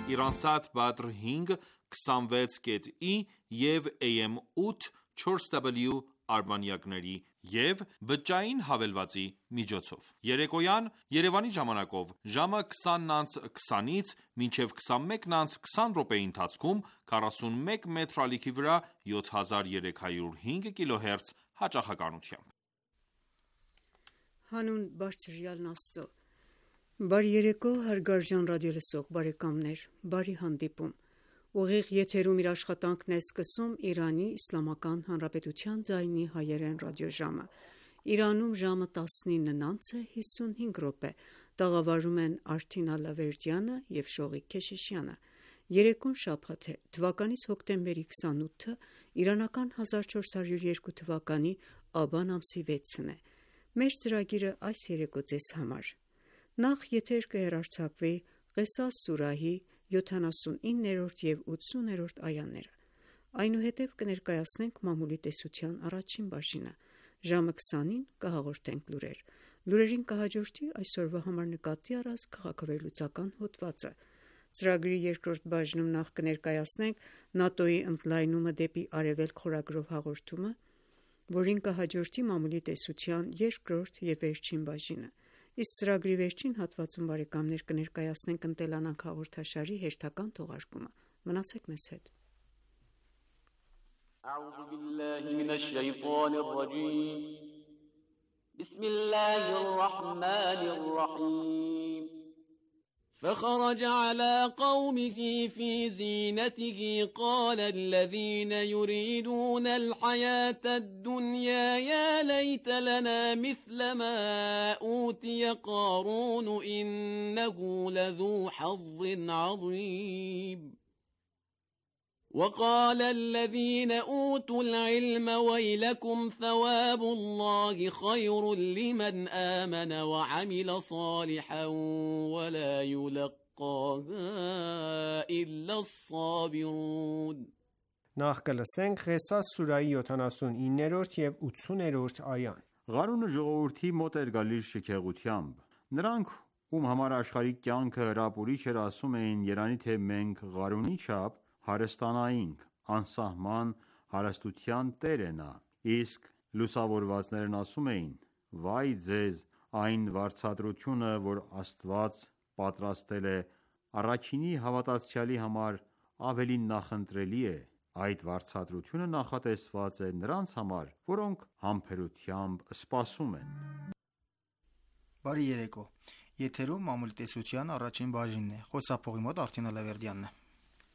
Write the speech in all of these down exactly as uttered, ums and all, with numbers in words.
Iransat Badr հինգ քսանվեց ի և A M ութ չորս W արբանյակների և բջջային հավելվածի միջոցով։ Երեկոյան Երևանի ժամանակով ժամը քսանն անց քսանից մինչև քսանմեկն անց քսան րոպեի ընթացքում քառասունմեկ մետր ալիքի վրա յոթ հազար երեք հարյուր հինգ կիլոհերց հաճախականությամբ։ Հանուն բարձրյալն Աստծո, բարի երեկո հարգարժան ռադիոլսող բարեկամներ, բարի հանդիպում։ Ուղիղ եթերում իր աշխատանքն է սկսում Իրանի Իսլամական Հանրապետության ձայնի հայերեն ռադիոժամը։ Իրանում ժամը տասնինն անց է հիսունհինգ րոպե, տաղավարում են Արթին Ալավերդյանը և Շողիկ Քեշիշյանը։ Երեկոն շաբաթ է, թվականիս հոկտեմբերի քսանութը, իրանական հազար չորս հարյուր երկու թվականի աբան ամսի վեցն է։ Մեր ծրագիրը այս երեկո ձեզ համար նախ եթեր կհեռարձակվի Ղեսաս սուրահի յոթանասունիններորդ և ութսուներորդ այաները, այնուհետև կներկայացնենք մամուլի տեսության առաջին բաժինը, ժամը քսանին կհաղորդենք լուրեր, լուրերին կհաջորդի այսօրվա համար նկատի առած քաղաքավերլուծական հոդվածը, ծրագրի երկրորդ բաժնում նախ կներկայացնենք ՆԱՏՕ-ի ընդլայնումը դեպի արևելք խորագրով հաղորդումը, որին կհաջորդի մամուլի տեսության երկրորդ և վերջին բաժինը, իսկ ծրագրի վերջին հատվածում բարեկամներ կներկայացնենք «Ընտելանանք» հաղորդաշարի հերթական թողարկումը։ Մնացեք մեզ հետ։ أعوذ بالله من الشيطان الرجيم بسم الله الرحمن الرحيم فخرج على قومه في زينته قال الذين يريدون الحياة الدنيا يا ليت لنا مثل ما أوتي قارون إنه لذو حظ عظيم وقال الذين أوتوا العلم ويلكم ثواب الله خير لمن آمن وعمل صالحا ولا يلقاها إلا الصابرون Նախ կլսենք Ղեսաս սուրահի յոթանասունիններորդ և ութսուներորդ այան։ Ղարունը ժողովրդի մոտ էր գալիս շքեղությամբ։ Նրանք, ում համար աշխարհիկ կյանքը հրապուրիչ էր, ասում էին, երանի թե մենք Ղարունի չափ հարստանայինք, անսահման հարստության տեր է նա։ Իսկ լուսավորվածներն ասում էին. Վայ ձեզ այն վարձատրությունը, որ Աստված պատրաստել է առաքինի հավատացյալի համար, ավելի նախընտրելի է։ Այդ վարձատրությունը նախատեսված է նրանց համար, որոնք համբերությամբ սպասում են։ Բարի երեկո։ Եթերում մամուլի տեսության առաջին բաժինն է։ Խոսափողի մոտ Արթին Ալավերդյանն է։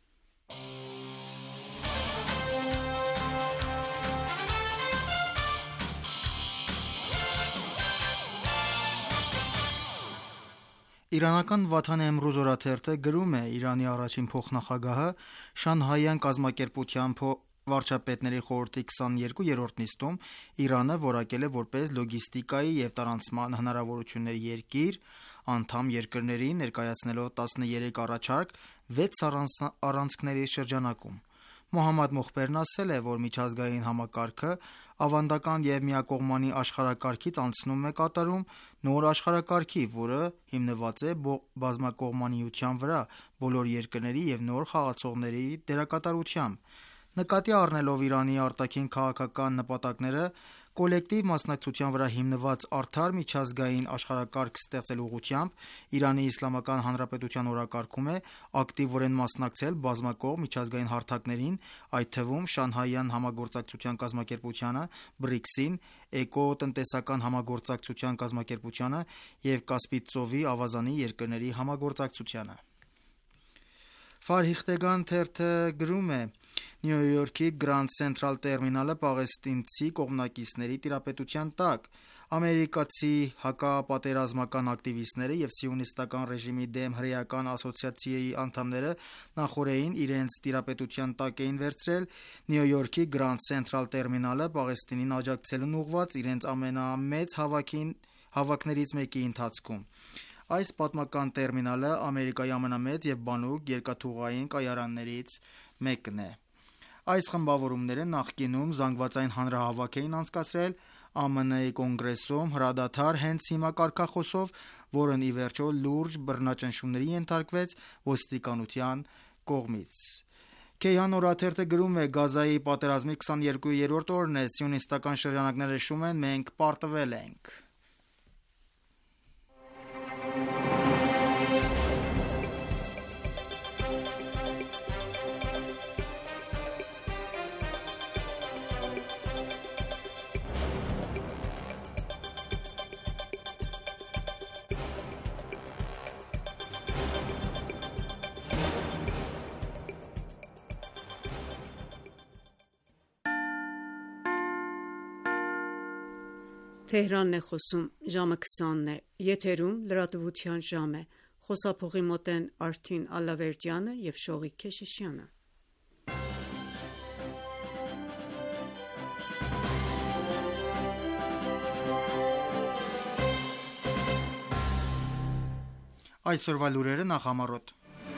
Իրանական Վաթան Էմրուզ օրաթերթը գրում է. Իրանի առաջին փոխնախագահը Շանհայյան կազմակերպության վարչապետների խորհրդի քսաներկուերորդ նիստում Իրանը որակել է որպես լոգիստիկայի և տարանցման հնարավորությունների երկիր, անդամ երկրներին ներկայացնելով տասներեք առաջարկ վեց առանցքների շրջանակում։ Մոհամմադ Մոխբերն ասել է, որ միջազգային համակարգը ավանդական և միակողմանի աշխարհակարգից անցում է կատարում նոր աշխարհակարգի, որը հիմնված է բազմակողմանիության վրա բոլոր երկրների և նոր խաղացողների դերակատարությամբ։ Նկատի առնելով Իրանի արտաքին քաղաքական նպատակները, կոլեկտիվ մասնակցության վրա հիմնված արդար միջազգային աշխարհակարգ ստեղծելու ուղղությամբ Իրանի Իսլամական Հանրապետության օրակարգում է ակտիվորեն մասնակցել բազմակողմ միջազգային հարթակներին, այդ թվում Շանհայյան համագործակցության կազմակերպությանը, բրիքսին, էկոտնտեսական համագործակցության կազմակերպությանը և Կասպից ծովի ավազանի երկրների համագործակցությանը։ Ֆարհիխտեգան թերթը գրում է. Նյու Յորքի Grand Central տերմինալը պաղեստինցի կողմնակիցների տիրապետության տակ։ Ամերիկացի հակապատերազմական ակտիվիստները և սիոնիստական ռեժիմի դեմ հրեական ասոցիացիայի անդամները նախօրեին իրենց տիրապետության տակ էին վերցրել Նյու Յորքի Grand Central տերմինալը Պաղեստինին աջակցելուն ուղղված իրենց ամենամեծ հավաքին հավաքներից մեկի ընթացքում։ Այս պատմական տերմինալը Ամերիկայի ամենամեծ և բանուկ երկաթուղային կայարաններից մեկն է։ Այս խմբավորումները նախկինում զանգվածային հանրահավաք էին անցկացրել ԱՄՆ-ի կոնգրեսում հրադադար հենց հիմա կարգախոսով, որն ի վերջո լուրջ բռնաճնշումների ենթարկվեց ոստիկանության կողմից։ Քեյհան օրաթերթը գրում է. Գազայի պատերազմի քսաներկուերորդ օրն է, սիոնիստական շրջանակները հիշում են, մենք պարտվել ենք։ Թեհրանն է խոսում, ժամը քսանն է, եթերում լրատվության ժամ է, խոսափողի մոտ են Արթին Ալավերդյանը և Շողիկ Քեշիշյանը։ Այսօրվա լուրերը նախամարոտ։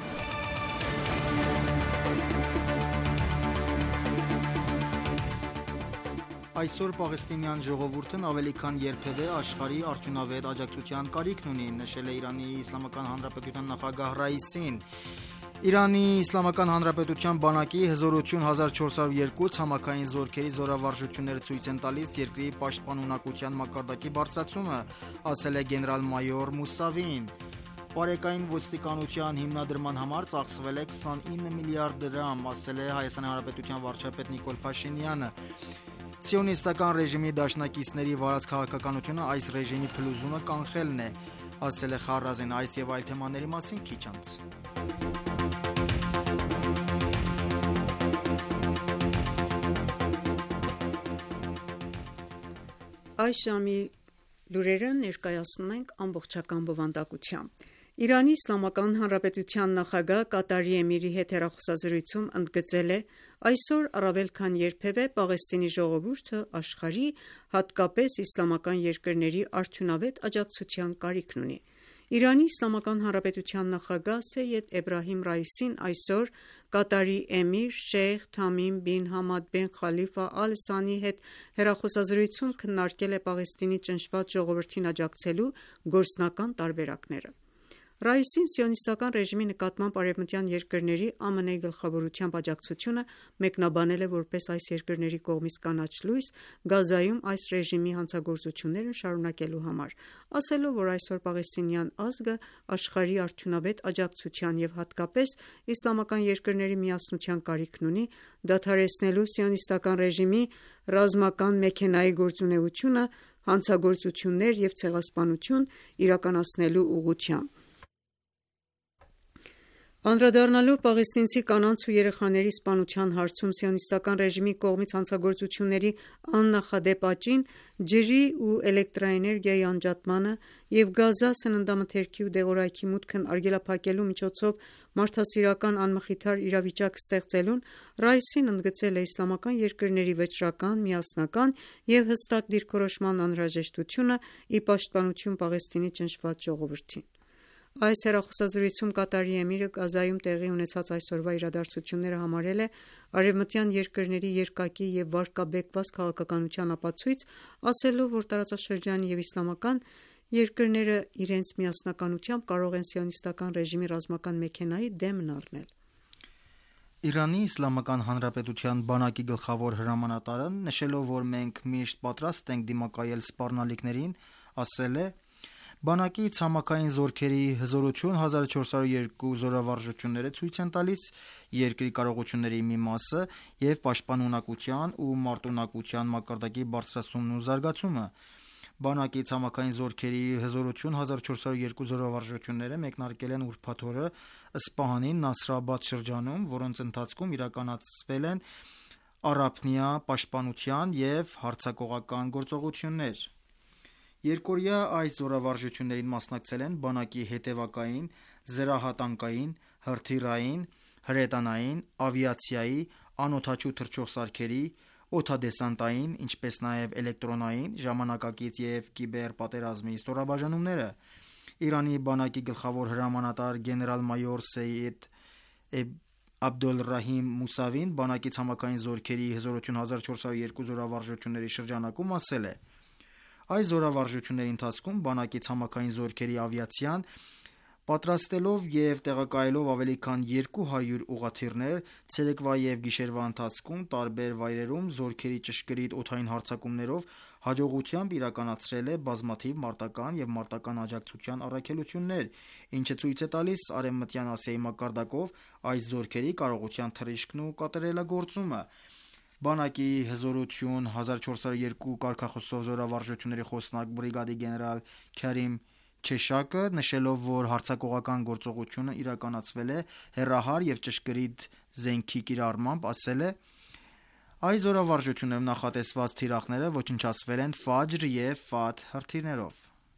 Այսօր պաղեստինյան ժողովուրդն ավելի քան երբևէ աշխարհի արդյունավետ աջակցության կարիքն ունի, նշել է Իրանի Իսլամական Հանրապետության նախագահ Ռայիսին։ Իրանի Իսլամական Հանրապետության բանակի հզորություն հազար չորս հարյուր երկու ցամաքային զորքերի զորավարժությունները ցույց են տալիս երկրի պաշտպանունակության մակարդակի բարձրացումը, ասել է գեներալ-մայոր Մուսավին։ Պարեկային ոստիկանության հիմնադրման համար ծախսվել է քսանինը միլիարդ դրամ, ասել է Հայաստանի Հանրապետության վարչապետ Նիկոլ Փաշինյանը։ Սիոնիստական ռեժիմի դաշնակիցների վարած քաղաքականությունը այս ռեժիմի փլուզումը կանխելն է, ասել է Խարազին, այս եւ այլ թեմաների մասին քիչ անց։ Այս ժամի լուրերը ներկայացնում ենք ամբողջական բովանդակությամբ։ Իրանի Իսլամական Հանրապետության նախագահ Կատարի Էմիրի հետ հեռախոսազրույցում ընդգծել է. «Այսօր առավել քան երբևէ Պաղեստինի ժողովուրդը աշխարհի, հատկապես իսլամական երկրների արդյունավետ աջակցության կարիքն ունի»։ Իրանի Իսլամական Հանրապետության նախագահ Սեյեդ Էբրահիմ Ռայիսին այսօր Կատարի էմիր Շեյխ Թամիմ բին Համադ բեն Խալիֆա Ալ Սանի հետ հեռախոսազրույցում քննարկել է Պաղեստինի ճնշված ժողովրդին աջակցելու գործնական տարբերակները։ Ռայիսին սիոնիստական ռեժիմի նկատմամբ արևմտյան երկրների ԱՄՆ-ի գլխավորությամբ աջակցությունը մեկնաբանել է որպես այս երկրների կողմից կանաչ լույս Գազայում այս ռեժիմի հանցագործությունները շարունակելու համար, ասելով, որ այսօր պաղեստինյան ազգը աշխարհի արդյունավետ աջակցության և հատկապես իսլամական երկրների միասնության կարիքն ունի՝ դադարեցնելու սիոնիստական ռեժիմի ռազմական մեքենայի գործունեությունը հանցագործություններ և ցեղասպանություն իրականացնելու ուղղությամբ։ Անդրադառնալով պաղեստինցի կանանց ու երեխաների սպանության հարցում սիոնիստական ռեժիմի կողմից հանցագործությունների աննախադեպ աճին, ջրի ու էլեկտրաէներգիայի անջատմանը և Գազա սննդամթերքի ու դեղորայքի մուտքն արգելափակելու միջոցով մարդասիրական անմխիթար իրավիճակ ստեղծելուն, Ռայիսին ընդգծել է իսլամական երկրների վճռական, միասնական և հստակ դիրքորոշման անհրաժեշտությունը՝ ի պաշտպանություն Պաղեստինի ճնշված ժողովրդին։ Այս հեռախոսազրույցում Կատարի էմիրը Գազայում տեղի ունեցած այսօրվա իրադարձությունները համարել է արևմտյան երկրների երկակի և վարկաբեկված քաղաքականության ապացույց, ասելով, որ տարածաշրջանի և իսլամական երկրները իրենց միասնականությամբ կարող են սիոնիստական ռեժիմի ռազմական մեքենայի դեմն առնել։ Իրանի Իսլամական Հանրապետության բանակի գլխավոր հրամանատարը, նշելով, որ մենք միշտ պատրաստ ենք դիմակայել սպառնալիքներին, ասել է. «Բանակի ցամաքային զորքերի հզորություն հազար չորս հարյուր երկու զորավարժությունները ցույց են տալիս երկրի կարողությունների մի մասը և պաշտպանունակության ու մարտունակության մակարդակի բարձրացումն ու զարգացումը։ Բանակի ցամաքային զորքերի հզորություն հազար չորս հարյուր երկու զորավարժությունները մեկնարկել են ուրբաթ օրը Սպահանի Նասրաբադ շրջանում, որոնց ընթացքում իրականացվել են առափնյա պաշտպանության և հարձակողական գործողություններ։ Երկօրյա այս զորավարժություններին մասնակցել են բանակի հետևակային, զրահատանկային, հրթիռային, հրետանային, ավիացիայի, անօդաչու թռչող սարքերի, օդադեսանտային, ինչպես նաև էլեկտրոնային, ժամանակակից և կիբերպատերազմի ստորաբաժանումները։ Իրանի բանակի գլխավոր հրամանատար գեներալ-մայոր Սեյեդ Աբդոլռահիմ Մուսավին բանակի ցամաքային զորքերի հզորություն հազար չորս հարյուր երկու զորավարժությունների շրջանակում ասել է. Այս զորավարժությունների ընթացքում բանակի ցամաքային զորքերի ավիացիան պատրաստելով և տեղակայելով ավելի քան երկու հարյուր ուղղաթիռներ, ցերեկվա և գիշերվա ընթացքում տարբեր վայրերում զորքերի ճշգրիտ օդային հարձակումներով հաջողությամբ իրականացրել է բազմաթիվ մարտական և մարտական աջակցության առաքելություններ, ինչը ցույց է տալիս Արևմտյան Ասիայի մակարդակով այս զորքերի կարողության թռիչքն ու կատարելագործումը։ Բանակի «Հզորություն հազար չորս հարյուր երկու» կարգախոսով զորավարժությունների խոսնակ բրիգադի գեներալ Քարիմ Չեշակը, նշելով, որ հարձակողական գործողությունն իրականացվել է հեռահար և ճշգրիտ զենքի կիրառմամբ, ասել է. «Այս զորավարժություններում նախատեսված թիրախները ոչնչացվել են «Ֆաջր» և «Ֆաթհ» հրթիռներով»։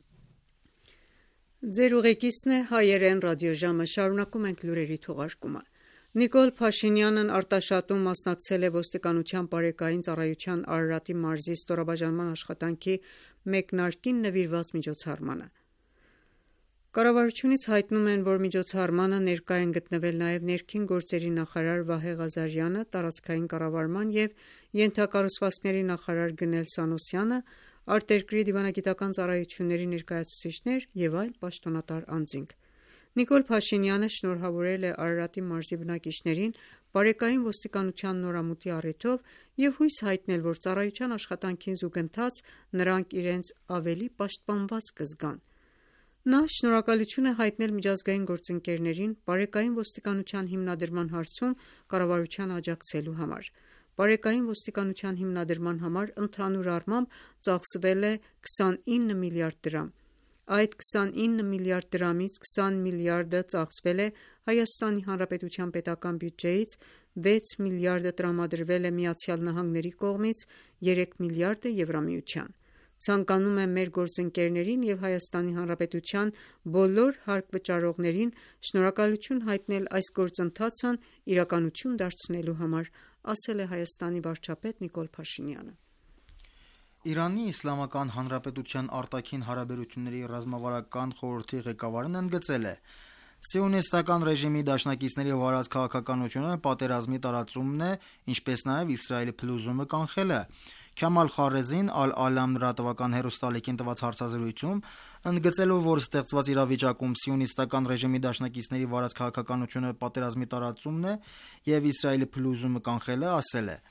Ձեր ուղեկիցն է հայերեն ռադիոժամը, շարունակում ենք լուրերի թողարկումը։ Նիկոլ Փաշինյանն Արտաշատում մասնակցել է ոստիկանության բարեկային ծառայության Արարատի մարզի ստորաբաժանման աշխատանքի մեկնարկին նվիրված միջոցառմանը։ Կառավարությունից հայտնում են, որ միջոցառմանը ներկա են գտնվել նաև ներքին գործերի նախարար Վահե Ղազարյանը, տարածքային կառավարման և ենթակառուցվածքների նախարար Գնել Սանոսյանը, արտերկրի դիվանագիտական ծառայությունների ներկայացուցիչներ և այլ պաշտոնատար անձինք։ Նիկոլ Փաշինյանը շնորհավորել է Արարատի մարզի բնակիչներին բարեկային ոստիկանության նորամուտի առիթով և հույս հայտնել, որ ծառայության աշխատանքին զուգընթաց նրանք իրենց ավելի պաշտպանված կզգան։ Նա շնորհակալություն է հայտնել միջազգային գործընկերներին բարեկային ոստիկանության հիմնադրման հարցում կառավարությանը աջակցելու համար։ Բարեկային ոստիկանության հիմնադրման համար ընդհանուր առմամբ ծախսվել է քսանինը միլիարդ դրամ։ Այդ քսանինը միլիարդ դրամից քսան միլիարդը ծախսվել է Հայաստանի Հանրապետության պետական բյուջեից, վեց միլիարդը տրամադրվել է ԱՄՆ-ի կողմից, երեք միլիարդը Եվրամիության։ Ցանկանում եմ մեր գործընկերներին և Հայաստանի Հանրապետության բոլոր հարկվճարողներին շնորհակալություն հայտնել այս գործընթացն իրականություն դարձնելու համար, ասել է Հայաստանի վարչապետ Նիկոլ Փաշինյանը։ Իրանի Իսլամական Հանրապետության արտաքին հարաբերությունների ռազմավարական խորհրդի ղեկավարն ընդգծել է. «Սիոնիստական ռեժիմի դաշնակիցների վարած քաղաքականությունը պատերազմի տարածումն է, ինչպես նաև Իսրայելի փլուզումը կանխելը»։ Քամալ Խարեզին Ալ-Ալամ լրատվական հեռուստաալիքին տված հարցազրույցում, ընդգծելով, որ ստեղծված իրավիճակում սիոնիստական ռեժիմի դաշնակիցների վարած քաղաքականությունը պատերազմի տարածումն է և Իսրայելի փլուզումը կանխելը, ասել է.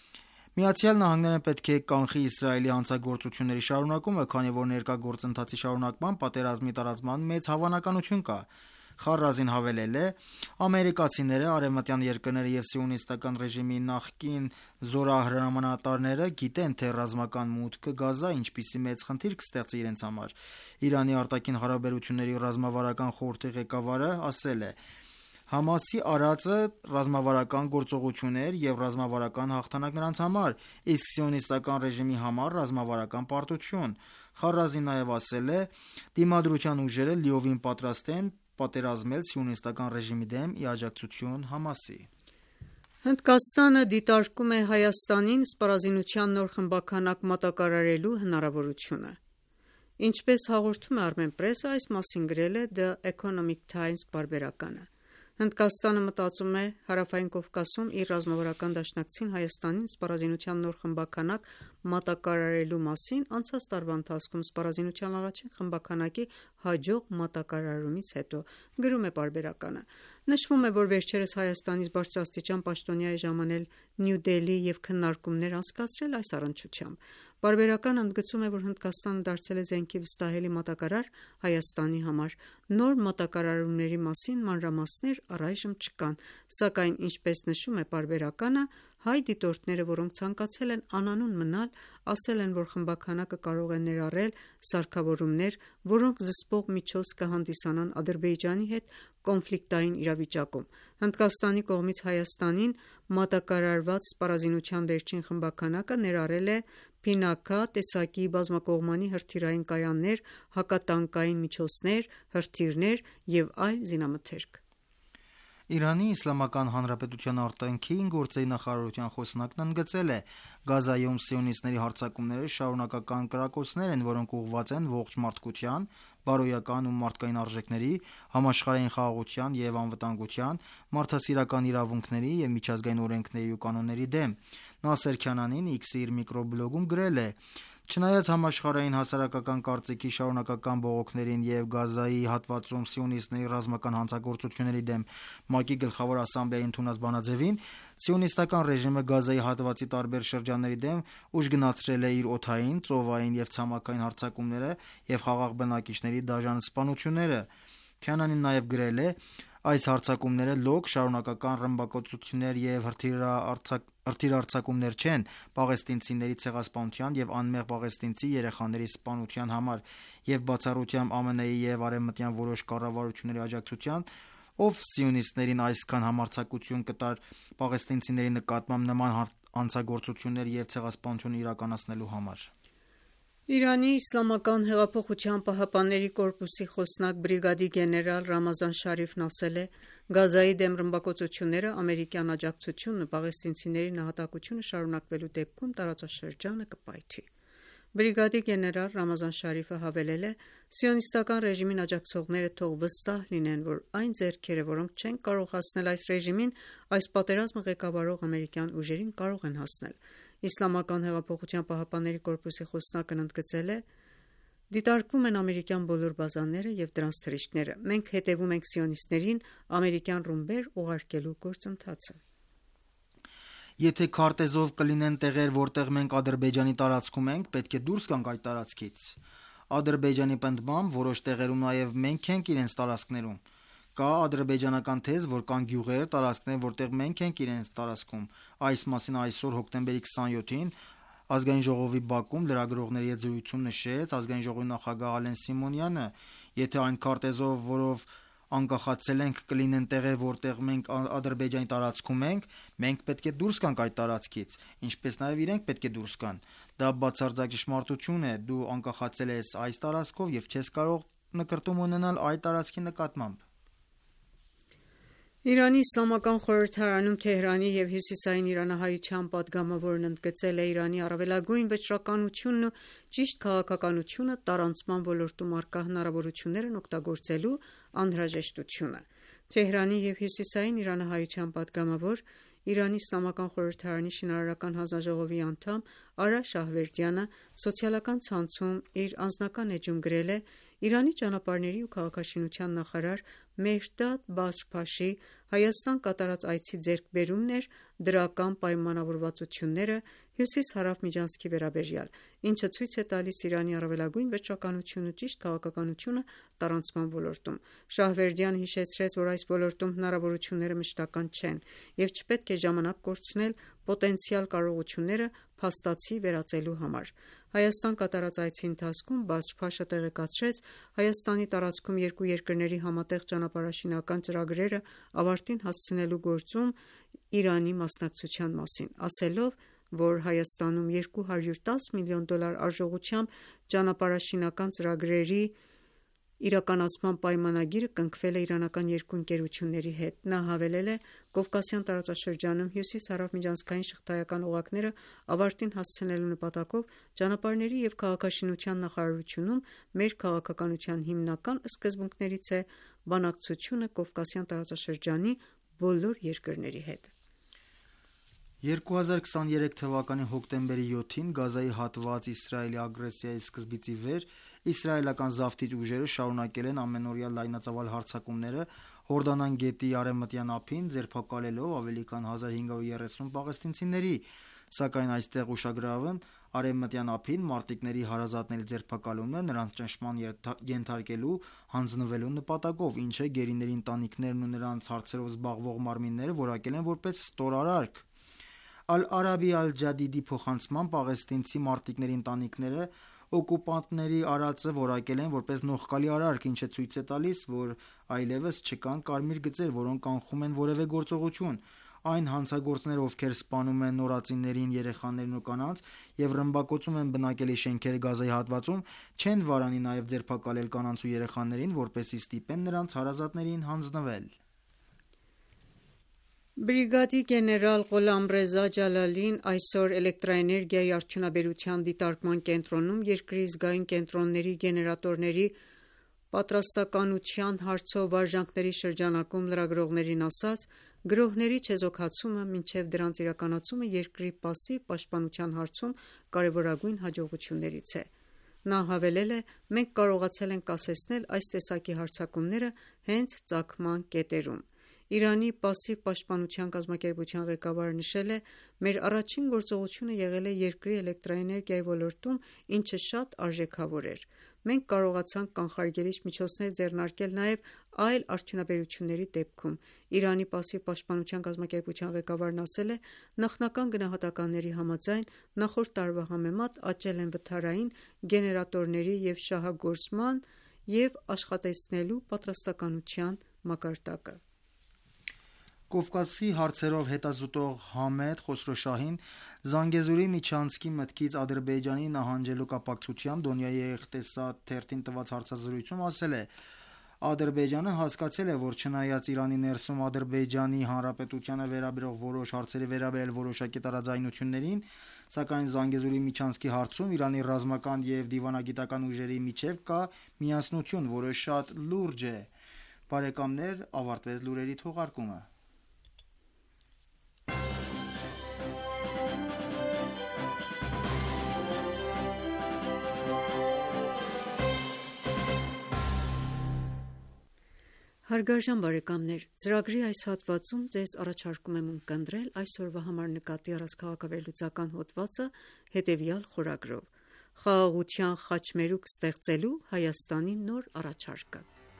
«ԱՄՆ-ն պետք է կանխի Իսրայելի հանցագործությունների շարունակումը, քանի որ ներկա գործընթացի շարունակմամբ պատերազմի տարածման մեծ հավանականություն կա»։ Խարազին հավելել է. «Ամերիկացիները, արևմտյան երկրները և սիոնիստական ռեժիմի նախկին զորահրամանատարները գիտեն, թե ռազմական մուտքը Գազա ինչպիսի մեծ խնդիր կստեղծի իրենց համար»։ Իրանի արտաքին հարաբերությունների ռազմավարական խորհրդի ղեկավարը ասել է. «Համասի արածը ռազմավարական գործողություն էր և ռազմավարական հաղթանակ նրանց համար, իսկ սիոնիստական ռեժիմի համար ռազմավարական պարտություն»։ Խարազին նաև ասել է. «Դիմադրության ուժերը լիովին պատրաստ են պատերազմել սիոնիստական ռեժիմի դեմ՝ ի աջակցություն Համասի»։ Հնդկաստանը դիտարկում է Հայաստանին սպառազինության նոր խմբաքանակ մատակարարելու հնարավորությունը։ Ինչպես հաղորդում է Armenpress-ը, այս մասին գրել է The Economic Times պարբերականը։ Հնդկաստանը մտածում է Հարավային Կովկասում իր ռազմավարական դաշնակցին Հայաստանին սպառազինության նոր խմբաքանակ մատակարարելու մասին անցած տարվա ընթացքում սպառազինության առաջին խմբաքանակի հաջող մատակարարումից հետո, գրում է պարբերականը։ Նշվում է, որ վերջերս Հայաստանից բարձրաստիճան պաշտոնյա է ժամանել Նյու Դելհի և քննարկումներ անցկացրել այս առնչությամբ։ Պարբերականը ընդգծում է, որ Հնդկաստանը դարձել է զենքի վստահելի մատակարար Հայաստանի համար։ Նոր մատակարարումների մասին մանրամասներ առայժմ չկան, սակայն, ինչպես նշում է պարբերականը, հայ դիտորդները, որոնք ցանկացել են անանուն մնալ, ասել են, որ խմբաքանակը կարող է ներառել սարքավորումներ, որոնք զսպող միջոց կհանդիսանան Ադրբեջանի հետ կոնֆլիկտային իրավիճակում։ Հնդկաստանի կողմից Հայաստանին մատակարարված սպառազինության վերջին խմբաքանակը ներառել է փինաքա տեսակի բազմակողմանի հրթիռային կայաններ, հակատանկային միջոցներ, հրթիռներ և այլ զինամթերք։ Իրանի Իսլամական Հանրապետության արտաքին գործերի նախարարության խոսնակն ընդգծել է. «Գազայում սիոնիստների հարձակումները շարունակական կրակոցներ են, որոնք ուղղված են ողջ մարդկության, բարոյական ու մարդկային արժեքների, համաշխարհային խաղաղության և անվտանգության, մարդասիրական իրավունքների և միջազգային օրենքների ու կանոնների դեմ»։ Նասեր Քանանին X-ի իր միկրոբլոգում գրել է. Չնայած համաշխարհային հասարակական կարծիքի շարունակական բողոքներին եւ Գազայի հատվածում սիոնիստների ռազմական հանցագործությունների դեմ ՄԱԿ-ի գլխավոր ասամբլեայի ընդունած բանաձևին, սիոնիստական ռեժիմը Գազայի հատվածի տարբեր շրջանների դեմ ուժգնացրել է իր օդային, ծովային եւ ցամաքային հարձակումները եւ խաղաղ բնակիչների դաժան սպանությունները։ Քանանին նաեւ գրել է. այս հարձակումները լոկ, շարունակական ռմբակոծություններ եւ հրթիռարձակումներ չեն պաղեստինցիների ցեղասպանության եւ անմեղ պաղեստինցի երեխաների սպանության համար, եւ բացառությամբ ԱՄՆ -ի եւ արևմտյան որոշ կառավարությունների աջակցության, ով սիոնիստներին այսքան համարձակություն կտար պաղեստինցիների նկատմամբ նման հանցագործություններ եւ ցեղասպանություն իրականացնելու համար։ Իրանի Իսլամական հեղափոխության պահապանների կորպուսի խոսնակ բրիգադի գեներալ Ռամազան Շարիֆն ասել է. Գազայի դեմ ռմբակոծությունները ամերիկյան աջակցությունը պաղեստինցիների նահատակությունը շարունակվելու դեպքում տարածաշրջանը կպայթի։ Բրիգադի գեներալ Ռամազան Շարիֆը հավելել է. Սիոնիստական ռեժիմին աջակցողները թող վստահ լինեն, որ այն ձեռքերը, որոնք չեն կարող հասնել այս ռեժիմին, այս պատերազմը ղեկավարող ամերիկյան ուժերին կարող են հասնել։ Իսլամական հեղափոխության պահապանների կորպուսի խոսնակն ընդգծել է. դիտարկվում են ամերիկյան բոլոր բազաները եւ դրանց թռիչքները։ Մենք հետևում ենք սիոնիստներին ամերիկյան ռումբեր ուղարկելու գործընթացը։ Եթե քարտեզով կլինեն տեղեր, որտեղ մենք Ադրբեջանի տարածքում ենք, պետք է դուրս գանք այդ տարածքից։ Ադրբեջանի պնդմամբ որոշ տեղերում նաեւ մենք ենք իրենց տարածքներում։ Կա ադրբեջանական թեզ, որ կան գյուղեր, տարածքներ, որտեղ մենք ենք իրենց տարածքում։ Այս մասին այսօր հոկտեմբերի քսանյոթին Ազգային ժողովի Բաքում լրագրողների հետ զրույցում նշեց Ազգային ժողովի նախագահ Ալեն Սիմոնյանը, եթե այն քարտեզով, որով անկախացել ենք, կլինեն տեղեր, որտեղ մենք Ադրբեջանի տարածքում ենք, մենք պետք է դուրս գանք այդ տարածքից, ինչպես նաև իրենք պետք է դուրս գան։ Դա բացարձակ ճշմարտություն է, դու անկախացել ես այս տարածքով եւ չես կարող նկրտում ունենալ այդ տարածքի նկատմամբ։ Իրանի Իսլամական խորհրդարանում Թեհրանի եւ հյուսիսային իրանահայության պատգամավորն ընդգծել է Իրանի առավելագույն վճռականությունն ու ճիշտ քաղաքականությունը տարանցման ոլորտում առկա հնարավորություններն օգտագործելու անհրաժեշտությունը։ Թեհրանի եւ հյուսիսային իրանահայության պատգամավոր, Իրանի Իսլամական խորհրդարանի շինարարական հանձնաժողովի անդամ Արա Շահվերդյանը սոցիալական ցանցում իր անձնական էջում գրել է. Իրանի ճանապարհների ու քաղաքաշինության նախարար Մեհրդադ Բասրփաշի Հայաստան կատարած այցի ձեռքբերումն էր դրական պայմանավորվածությունները հյուսիս-հարավ միջանցքի վերաբերյալ, ինչը ցույց է տալիս Իրանի առավելագույն վճռականությունն ու ճիշտ քաղաքականությունը տարանցման ոլորտում։ Շահվերդյանը հիշեցրեց, որ այս ոլորտում հնարավորությունները մշտական չեն եւ չպետք է ժամանակ կորցնել պոտենցիալ կարողությունները փաստացի վերածելու համար։ Հայաստան կատարած այցի ընթացքում Բասրփաշը տեղեկացրեց Հայաստանի տարածքում երկու երկրների համատեղ ճանապարհաշինական ծրագրերը ավարտին հասցնելու գործում Իրանի մասնակցության մասին, ասելով, որ Հայաստանում երկու հարյուր տասը միլիոն դոլար արժողությամբ ճանապարհաշինական ծրագրերի իրականացման պայմանագիրը կնքվել է իրանական երկու ընկերությունների հետ։ Նա հավելել է. Կովկասյան տարածաշրջանում հյուսիս-հարավ միջանցքային շղթայական օղակները ավարտին հասցնելու նպատակով ճանապարհների եւ քաղաքաշինության նախարարությունում մեր քաղաքականության հիմնական սկզբունքներից է բանակցությունը Կովկասյան տարածաշրջանի բոլոր երկրների հետ։ երկու հազար քսաներեք թվականի հոկտեմբերի յոթին Գազայի հատված Իսրայելի ագրեսիայի սկզբից ի վեր իսրայելական զավթիչ ուժերը շարունակել են ամենօրյա լայնածավալ հարձակումները Հորդանան գետի արևմտյան ափին, ձերբակալելով ավելի քան հազար հինգ հարյուր երեսուն պաղեստինցիների, սակայն այստեղ ուշագրավն արևմտյան ափին մարտիկների հարազատների ձերբակալումն է նրանց ճնշման ենթարկելու հանձնվելու նպատակով, ինչը գերիների ընտանիքներն ու նրանց հարցերով զբաղվող մարմինները որակել են որպես ստորարարք։ Ալ-Արաբի Ալ-Ջադիդի փոխանցման պաղեստինցի մարտիկների ընտանիքները օկուպանտների արածը որակել են որպես նողկալի արարք, ինչը ցույց է տալիս, որ այլևս չկան կարմիր գծեր, որոնք կանխում են որևէ գործողություն։ Այն հանցագործները, ովքեր սպանում են նորածիններին, երեխաներին ու կանանց եւ ռմբակոծում են բնակելի շենքերը Գազայի հատվածում, չեն վարանի նաեւ ձերբակալել կանանց ու երեխաներին, որպեսզի ստիպեն նրանց հարազատներին հանձնվել։ Բրիգադի գեներալ Ղոլամռեզա Ջալալին այսօր էլեկտրաէներգիայի արդյունաբերության դիտարկման կենտրոնում երկրի զգայուն կենտրոնների գեներատորների պատրաստականության հարցով վարժանքների շրջանակում լրագրողներին ասաց. գրոհների չեզոքացումը մինչև դրանց իրականացումը երկրի պասիվ պաշտպանության հարցում կարևորագույն հաջողություններից է։ Նա հավելել է. «Մենք կարողացել ենք կասեցնել այս տեսակի հարձակումները հենց ծագման կետերում»։ Իրանի պասիվ պաշտպանության կազմակերպության ղեկավարը նշել է. «Մեր առաջին գործողությունը եղել է երկրի էլեկտրաէներգիայի ոլորտում, ինչը շատ արժեքավոր էր։ Մենք կարողացանք կանխարգելիչ միջոցներ ձեռնարկել նաև այլ արդյունաբերությունների դեպքում»։ Իրանի պասիվ պաշտպանության կազմակերպության ղեկավարն ասել է. «Նախնական գնահատականների համաձայն՝ նախորդ տարվա համեմատ աճել են վթարային գեներատորների և շահագործման և աշխատեցնելու պատրաստակամության մակարդակը»։ Կովկասի հարցերով հետազոտող Համեդ Խոսրոշահին Զանգեզուրի միջանցքի մտքից Ադրբեջանի նահանջելու կապակցությամբ Դոնյայի Էղտեսադ թերթին տված հարցազրույցում ասել է. «Ադրբեջանը հասկացել է, որ չնայած Իրանի ներսում Ադրբեջանի Հանրապետությանը վերաբերող որոշ հարցերի վերաբերյալ որոշակի տարաձայնություններին, սակայն Զանգեզուրի միջանցքի հարցում Իրանի ռազմական և դիվանագիտական ուժերի միջև կա միասնություն, որը շատ լուրջ է»։ Բարեկամներ, ավարտվեց լուրերի թողարկումը։ Հարգարժան բարեկամներ, ծրագրի այս հատվածում ձեզ առաջարկում եմ ունկնդրել այսօրվա համար նկատի առած քաղաքավերլուծական հոդվածը հետևյալ խորագրով. «Խաղաղության խաչմերուկ ստեղծելու Հայաստանի նոր առաջարկը»։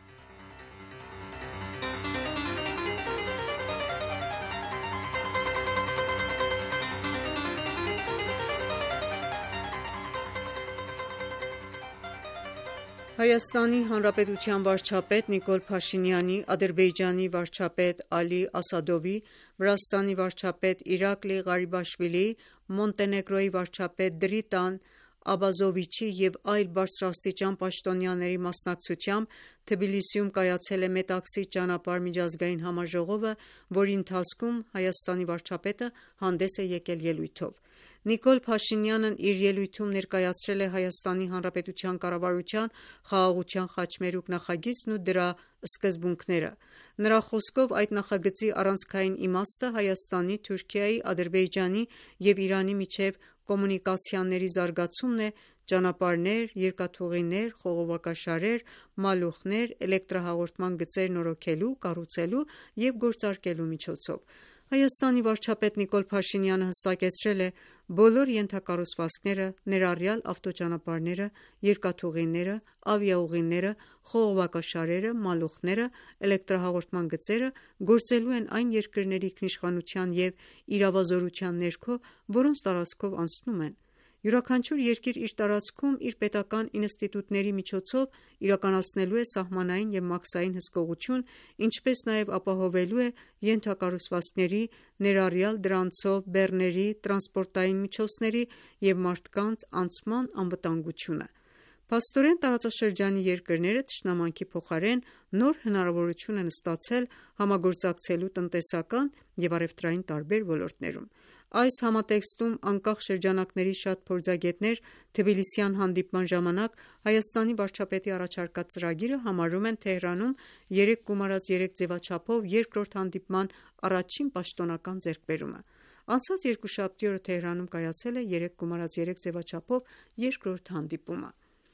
Հայաստանի Հանրապետության վարչապետ Նիկոլ Փաշինյանի, Ադրբեջանի վարչապետ Ալի Ասադովի, Վրաստանի վարչապետ Իրակլի Ղարիբաշվիլիի, Մոնտենեգրոյի վարչապետ Դրիտան Աբազովիչի և այլ բարձրաստիճան պաշտոնյաների մասնակցությամբ Թբիլիսիում կայացել է Մետաքսի ճանապարհ միջազգային համաժողովը, որի ընթացքում Հայաստանի վարչապետը հանդես է եկել ելույթով։ Նիկոլ Փաշինյանն իր ելույթում ներկայացրել է Հայաստանի Հանրապետության կառավարության «Խաղաղության խաչմերուկ» նախագիծն ու դրա սկզբունքները։ Նրա խոսքով այդ նախագծի առանցքային իմաստը Հայաստանի, Թուրքիայի, Ադրբեջանի և Իրանի միջև կոմունիկացիաների զարգացումն է ճանապարհներ, երկաթուղիներ, խողովակաշարեր, մալուխներ, էլեկտրահաղորդման գծեր նորոգելու, կառուցելու և գործարկելու միջոցով։ Հայաստանի վարչապետ Նիկոլ Փաշինյանը հստակեցրել է. «Բոլոր ենթակառուցվածքները, ներառյալ ավտոճանապարհները, երկաթուղիները, ավիաուղիները, խողովակաշարերը, մալուխները, էլեկտրահաղորդման գծերը գործելու են այն երկրների ինքնիշխանության և իրավազորության ներքո, որոնց տարածքով անցնում են։ Յուրաքանչյուր երկիր իր տարածքում իր պետական ինստիտուտների միջոցով իրականացնելու է սահմանային և մաքսային հսկողություն, ինչպես նաև ապահովելու է ենթակառուցվածքների, ներառյալ դրանցով բեռների, տրանսպորտային միջոցների և մարդկանց անցման անվտանգությունը։ Փաստորեն, տարածաշրջանի երկրները թշնամանքի փոխարեն նոր հնարավորություն են ստացել համագործակցելու տնտեսական և առևտրային տարբեր ոլորտներում։ Այս համատեքստում անկախ շրջանակների շատ փորձագետներ թբիլիսյան հանդիպման ժամանակ Հայաստանի վարչապետի առաջարկած ծրագիրը համարում են Թեհրանում երեք գումարած երեք ձևաչափով երկրորդ հանդիպման առաջին պաշտոնական ձեռքբերումը։ Անցած երկուշաբթի օրը Թեհրանում կայացել է երեք գումարած երեք ձևաչափով երկրորդ հանդիպումը։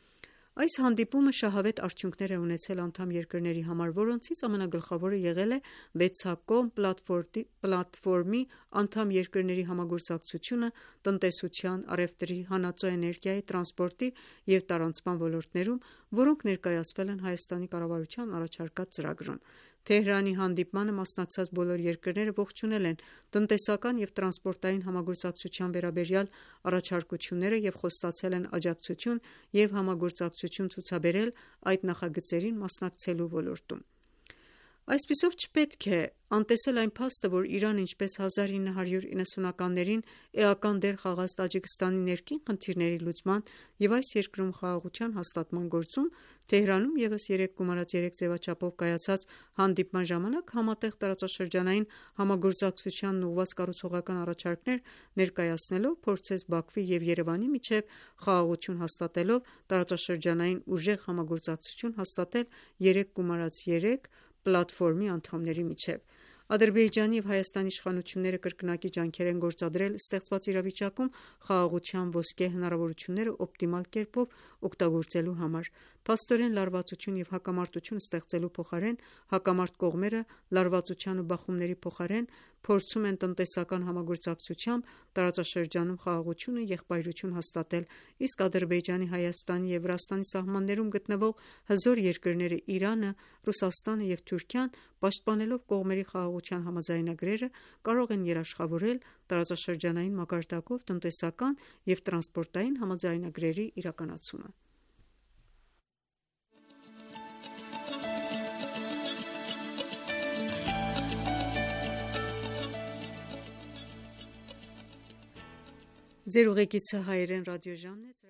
Այս հանդիպումը շահավետ արդյունքներ է ունեցել անդամ երկրների համար, որոնցից ամենագլխավորը եղել է վեցակողմ պլատֆորմի անդամ երկրների համագործակցությունը տնտեսության, առևտրի, հանածո էներգիայի, տրանսպորտի և տարանցման ոլորտներում, որոնք ներկայացվել են Հայաստանի կառավարության առաջարկած ծրագրում։ Թեհրանի հանդիպմանը մասնակցած բոլոր երկրները ողջունել են տնտեսական և տրանսպորտային համագործակցության վերաբերյալ առաջարկությունները և խոստացել են աջակցություն և համագործակցություն ցուցաբերել այդ նախագծերին մասնակցելու ոլորտում։ Այսպիսով, չպետք է անտեսել այն փաստը, որ Իրանը, ինչպես հազար ինը հարյուր իննսունականներին էական դեր խաղաց Տաջիկստանի ներքին խնդիրների լուծման և այս երկրում խաղաղության հաստատման գործում, Թեհրանում ևս երեք գումարած երեք ձևաչափով կայացած հանդիպման ժամանակ համատեղ տարածաշրջանային համագործակցությանն ուղղված կառուցողական առաջարկներ ներկայացնելով, փորձեց Բաքվի և Երևանի միջև խաղաղություն հաստատելով տարածաշրջանային ուժեղ համագործակցություն հաստատել երեք գումարած երեք պլատֆորմի անդամների միջև։ Ադրբեջանի և Հայաստանի իշխանությունները կրկնակի ջանքեր են գործադրել ստեղծված իրավիճակում խաղաղության ոսկե հնարավորությունները օպտիմալ կերպով օգտագործելու համար։ Փաստորեն, լարվածություն և հակամարտություն ստեղծելու փոխարեն հակամարտ կողմերը լարվածության ու բախումների փոխարեն փորձում են տնտեսական համագործակցությամբ տարածաշրջանում խաղաղություն ու եղբայրություն հաստատել, իսկ Ադրբեջանի, Հայաստանի և Վրաստանի սահմաններում գտնվող հզոր երկրները Իրանը, Ռուսաստանը և Թուրքիան, պաշտպանելով կողմերի խաղաղության համաձայնագրերը, կարող են երաշխավորել տարածաշրջանային մակարդակով տնտեսական և տրանսպորտային համաձայնագրերի իրականացումը։ Ձեր ուղեկիցը հայերեն ռադիոժամն է։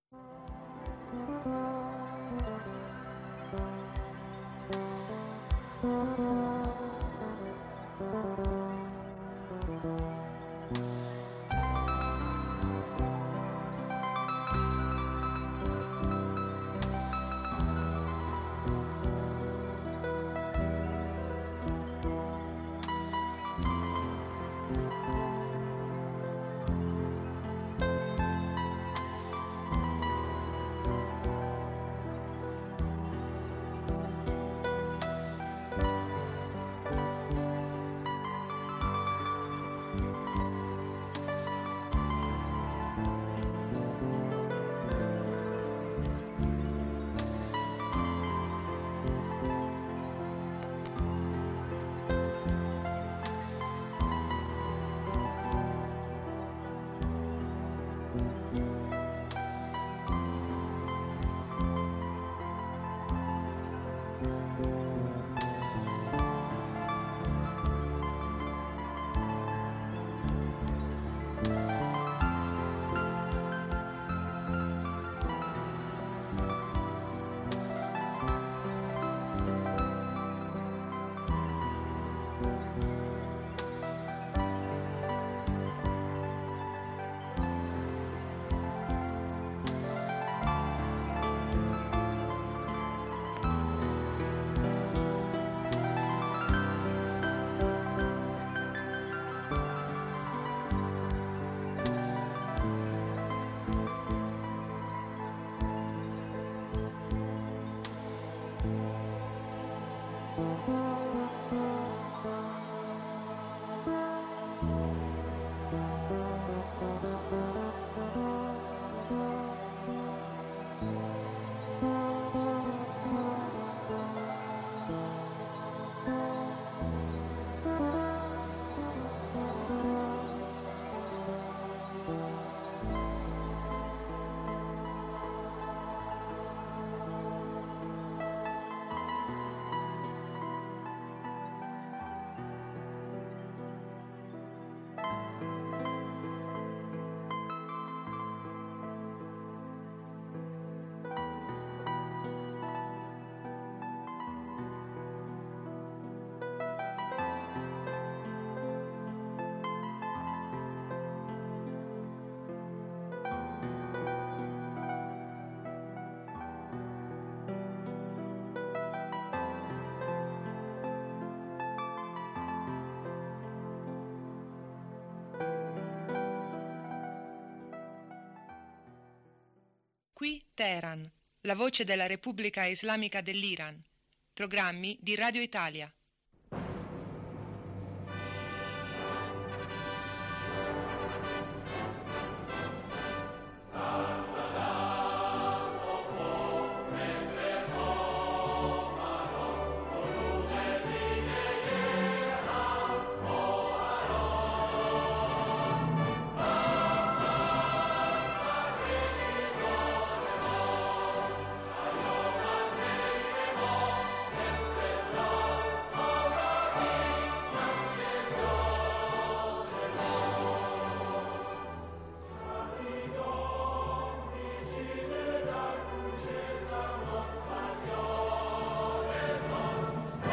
Qui Teheran, la voce della Repubblica Islamica dell'Iran. Programmi di Radio Italia.